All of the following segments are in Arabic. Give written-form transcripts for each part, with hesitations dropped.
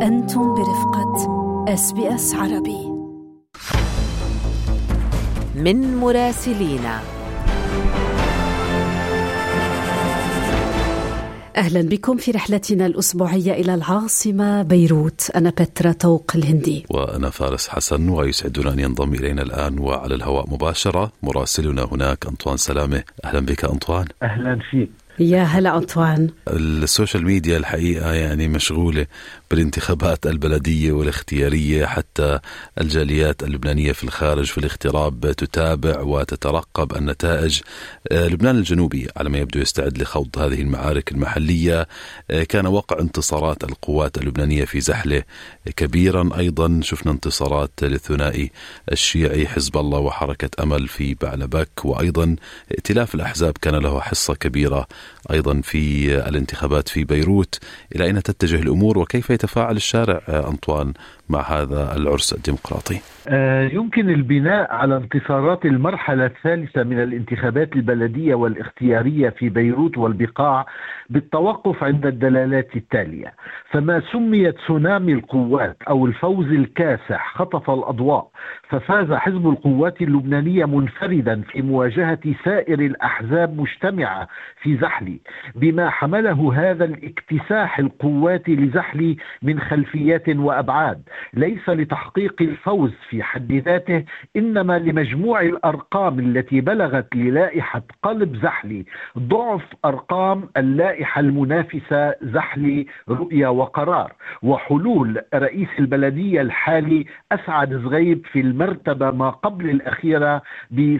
أنتم برفقة SBS عربي. من مراسلينا. أهلا بكم في رحلتنا الأسبوعية إلى العاصمة بيروت. أنا بترا طوق الهندي وأنا فارس حسن، ويسعدنا أن ينضم إلينا الآن وعلى الهواء مباشرة مراسلنا هناك أنطوان سلامة. أهلا بك أنطوان. أهلا فيك. يا هلا أنطوان. السوشيال ميديا الحقيقة يعني مشغولة بالانتخابات البلدية والاختيارية، حتى الجاليات اللبنانية في الخارج في الاغتراب تتابع وتترقب النتائج. لبنان الجنوبي على ما يبدو يستعد لخوض هذه المعارك المحلية. كان وقع انتصارات القوات اللبنانية في زحلة كبيرا، أيضا شفنا انتصارات للثنائي الشيعي حزب الله وحركة أمل في بعلبك، وأيضا ائتلاف الأحزاب كان له حصة كبيرة أيضا في الانتخابات في بيروت. إلى أين تتجه الأمور وكيف يتفاعل الشارع أنطوان مع هذا العرس الديمقراطي؟ يمكن البناء على انتصارات المرحلة الثالثة من الانتخابات البلدية والاختيارية في بيروت والبقاع بالتوقف عند الدلالات التالية. فما سمي تسونامي القوات أو الفوز الكاسح خطف الأضواء، ففاز حزب القوات اللبنانية منفردا في مواجهة سائر الأحزاب مجتمعة في زحلي، بما حمله هذا الاكتساح القوات لزحلي من خلفيات وأبعاد، ليس لتحقيق الفوز في حد ذاته، إنما لمجموع الأرقام التي بلغت للائحة قلب زحلي ضعف أرقام اللائحة المنافسة زحلي رؤية وقرار، وحلول رئيس البلدية الحالي أسعد زغيب في المرتبة ما قبل الأخيرة ب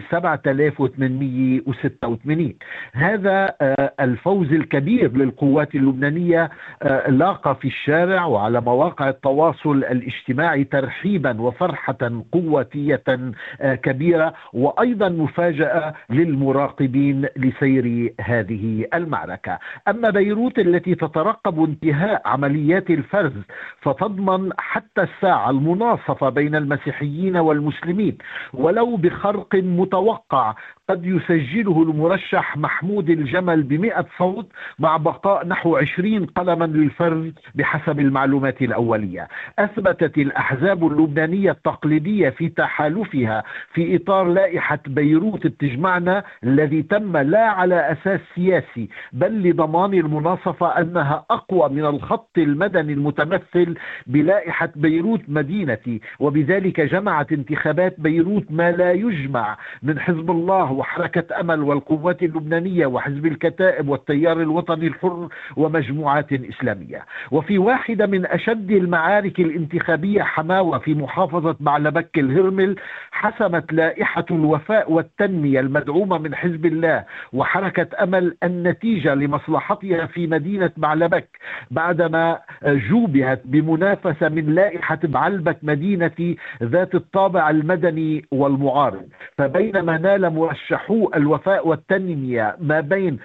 7886. هذا الفوز الكبير للقوات اللبنانية لاقى في الشارع وعلى مواقع التواصل الاجتماعي ترحيبا وفرحة قوتية كبيرة، وأيضا مفاجأة للمراقبين لسير هذه المعركة. أما بيروت التي تترقب انتهاء عمليات الفرز فتضمن حتى الساعة المناصفة بين المسيحيين والمسلمين، ولو بخرق متوقع قد يسجله المرشح محمود الجمل ب100 صوت مع بقاء نحو 20 قلما للفرز بحسب المعلومات الأولية. أثبتت الأحزاب اللبنانية التقليدية في تحالفها في إطار لائحة بيروت بتجمعنا الذي تم لا على أساس سياسي بل لضمان المناصفة أنها أقوى من الخط المدني المتمثل بلائحة بيروت مدينتي، وبذلك جمعت انتخابات بيروت ما لا يجمع من حزب الله وحركة أمل والقوات اللبنانية وحزب الكتائب والتيار الوطني الحر ومجموعات إسلامية. وفي واحدة من أشد المعارك الانتخابية حماوة في محافظة بعلبك الهرمل، حسمت لائحة الوفاء والتنمية المدعومة من حزب الله وحركة أمل النتيجة لمصلحتها في مدينة بعلبك بعدما جوبهت بمنافسة من لائحة بعلبك مدينتي ذات الطابع المدني والمعارض. فبينما نال مرشحو الوفاء والتنمية ما بين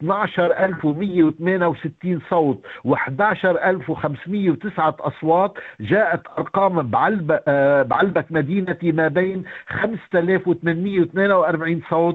12168 صوت و11509 أصوات، جاءت أرقام بعلبك مدينتي ما بين 5842 صوت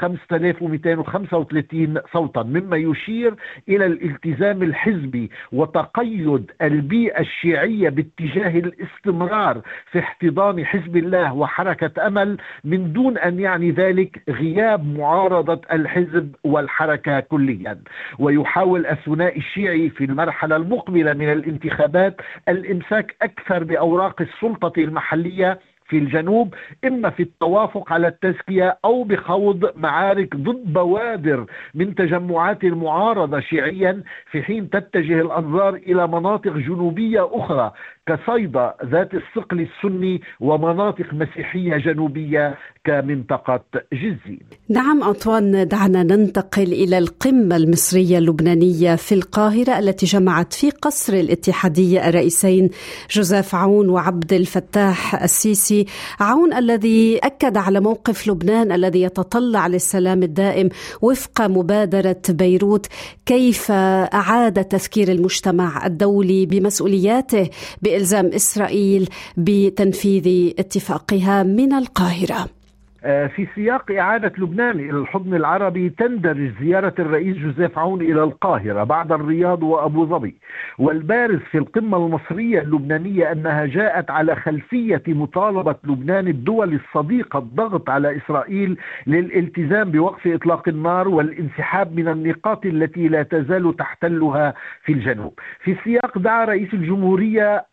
و5235 صوتا، مما يشير إلى الالتزام الحزبي وتقيد البيئة الشيعية باتجاه الاستمرار في احتضان حزب الله وحركة أمل من دون أن يعني ذلك غياب معارضة الحزب والحركة كليا. ويحاول الثنائي الشيعي في المرحلة المقبلة من الانتخابات الإمساك أكثر بأوراق السلطة المحلية في الجنوب، إما في التوافق على التزكية أو بخوض معارك ضد بوادر من تجمعات المعارضة شيعيا، في حين تتجه الأنظار إلى مناطق جنوبية أخرى كصيدا ذات الثقل السني ومناطق مسيحية جنوبية كمنطقة جزين. نعم أنطوان، دعنا ننتقل إلى القمة المصرية اللبنانية في القاهرة التي جمعت في قصر الاتحادية الرئيسين جوزيف عون وعبد الفتاح السيسي. عون الذي أكد على موقف لبنان الذي يتطلع للسلام الدائم وفق مبادرة بيروت. كيف أعاد تذكير المجتمع الدولي بمسؤولياته بإلزام إسرائيل بتنفيذ اتفاقها من القاهرة؟ في سياق إعادة لبنان إلى الحضن العربي تندرج زيارة الرئيس جوزيف عون إلى القاهرة بعد الرياض وأبو ظبي، والبارز في القمة المصرية اللبنانية أنها جاءت على خلفية مطالبة لبنان الدول الصديقة الضغط على إسرائيل للالتزام بوقف إطلاق النار والانسحاب من النقاط التي لا تزال تحتلها في الجنوب. في السياق دعا رئيس الجمهورية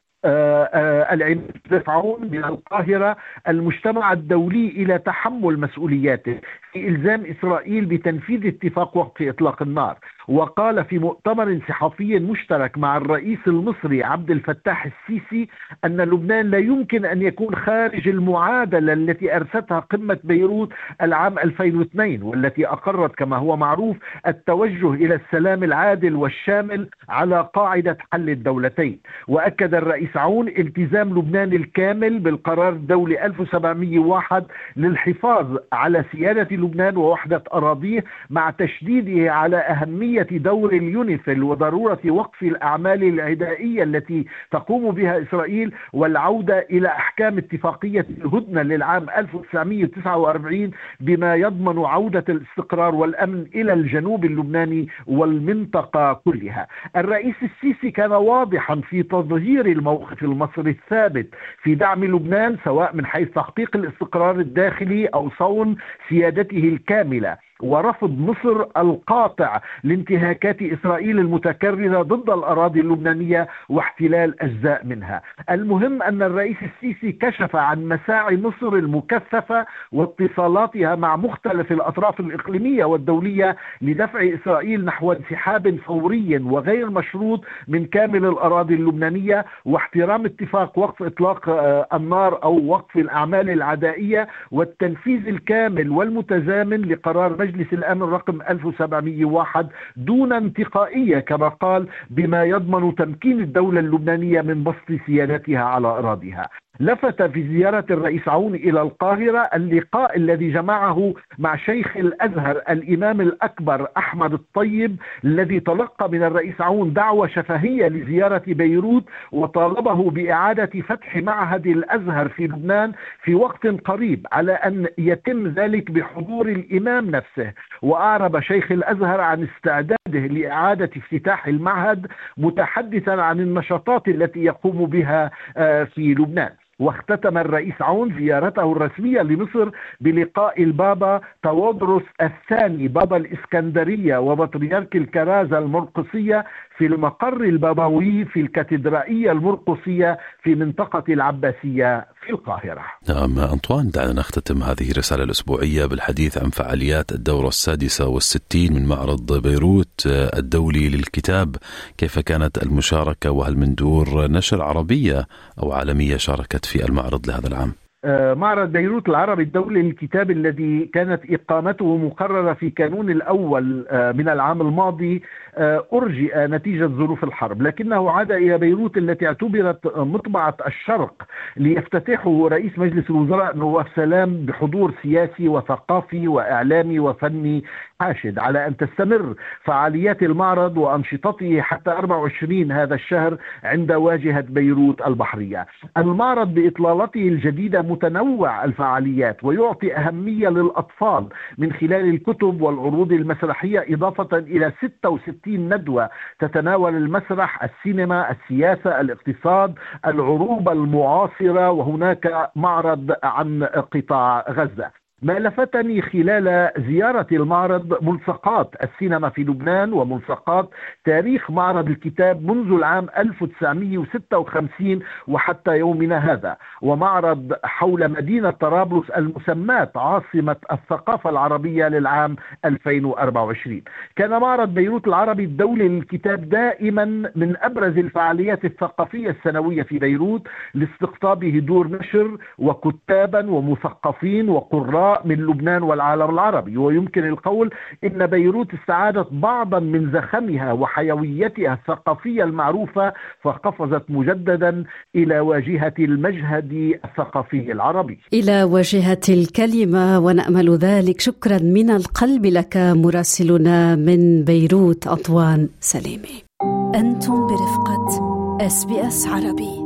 العميد جوزيف عون من القاهرة المجتمع الدولي إلى تحمل مسؤولياته في إلزام إسرائيل بتنفيذ اتفاق وقف إطلاق النار، وقال في مؤتمر صحفي مشترك مع الرئيس المصري عبد الفتاح السيسي أن لبنان لا يمكن أن يكون خارج المعادلة التي أرستها قمة بيروت العام 2002 والتي أقرت كما هو معروف التوجه إلى السلام العادل والشامل على قاعدة حل الدولتين. وأكد الرئيس عون التزام لبنان الكامل بالقرار الدولي 1701 للحفاظ على سيادة لبنان ووحدة أراضيه، مع تشديده على أهمية دور اليونيفيل وضرورة وقف الأعمال العدائية التي تقوم بها إسرائيل والعودة إلى أحكام اتفاقية الهدنة للعام 1949 بما يضمن عودة الاستقرار والأمن إلى الجنوب اللبناني والمنطقة كلها. الرئيس السيسي كان واضحا في تظهير الموقف المصري الثابت في دعم لبنان سواء من حيث تحقيق الاستقرار الداخلي أو صون سيادته الكاملة، ورفض مصر القاطع لانتهاكات إسرائيل المتكررة ضد الأراضي اللبنانية واحتلال أجزاء منها. المهم أن الرئيس السيسي كشف عن مساعي مصر المكثفة واتصالاتها مع مختلف الأطراف الإقليمية والدولية لدفع إسرائيل نحو انسحاب فوري وغير مشروط من كامل الأراضي اللبنانية واحترام اتفاق وقف إطلاق النار أو وقف الأعمال العدائية والتنفيذ الكامل والمتزامن لقرار مجلس الأمن رقم 1701 دون انتقائية كما قال، بما يضمن تمكين الدولة اللبنانية من بسط سيادتها على أراضيها. لفت في زيارة الرئيس عون إلى القاهرة اللقاء الذي جمعه مع شيخ الأزهر الإمام الأكبر أحمد الطيب الذي تلقى من الرئيس عون دعوة شفهية لزيارة بيروت وطالبه بإعادة فتح معهد الأزهر في لبنان في وقت قريب على أن يتم ذلك بحضور الإمام نفسه. وأعرب شيخ الأزهر عن استعداده لإعادة افتتاح المعهد متحدثا عن النشاطات التي يقوم بها في لبنان. واختتم الرئيس عون زيارته الرسمية لمصر بلقاء البابا تودروس الثاني بابا الإسكندرية وبطريرك الكرازة المرقسية في المقر البابوي في الكاتدرائية المرقسية في منطقة العباسية في القاهرة. نعم أنطوان، دعنا نختتم هذه الرسالة الأسبوعية بالحديث عن فعاليات الدورة 66 من معرض بيروت الدولي للكتاب. كيف كانت المشاركة، وهل من دور نشر عربية أو عالمية شاركت في المعرض لهذا العام؟ معرض بيروت العربي الدولي للكتاب الذي كانت إقامته مقررة في كانون الأول من العام الماضي أرجئ نتيجة ظروف الحرب، لكنه عاد إلى بيروت التي اعتبرت مطبعة الشرق ليفتتحه رئيس مجلس الوزراء نواف سلام بحضور سياسي وثقافي وإعلامي وفني حاشد، على أن تستمر فعاليات المعرض وأنشطته حتى 24 هذا الشهر عند واجهة بيروت البحرية. المعرض بإطلالته الجديدة متنوع الفعاليات ويعطي أهمية للأطفال من خلال الكتب والعروض المسرحية، إضافة إلى 66 ندوة تتناول المسرح، السينما، السياسة، الاقتصاد، العروبة المعاصرة، وهناك معرض عن قطاع غزة. ما لفتني خلال زيارة المعرض ملصقات السينما في لبنان وملصقات تاريخ معرض الكتاب منذ العام 1956 وحتى يومنا هذا، ومعرض حول مدينة طرابلس المسماة عاصمة الثقافة العربية للعام 2024. كان معرض بيروت العربي الدولي للكتاب دائما من أبرز الفعاليات الثقافية السنوية في بيروت لاستقطابه دور نشر وكتابا ومثقفين وقراء من لبنان والعالم العربي. ويمكن القول إن بيروت استعادت بعضا من زخمها وحيويتها الثقافية المعروفة، فقفزت مجددا إلى واجهة المشهد الثقافي العربي، إلى واجهة الكلمة، ونأمل ذلك. شكرا من القلب لك مراسلنا من بيروت أنطوان سليمي. أنتم برفقة SBS عربي.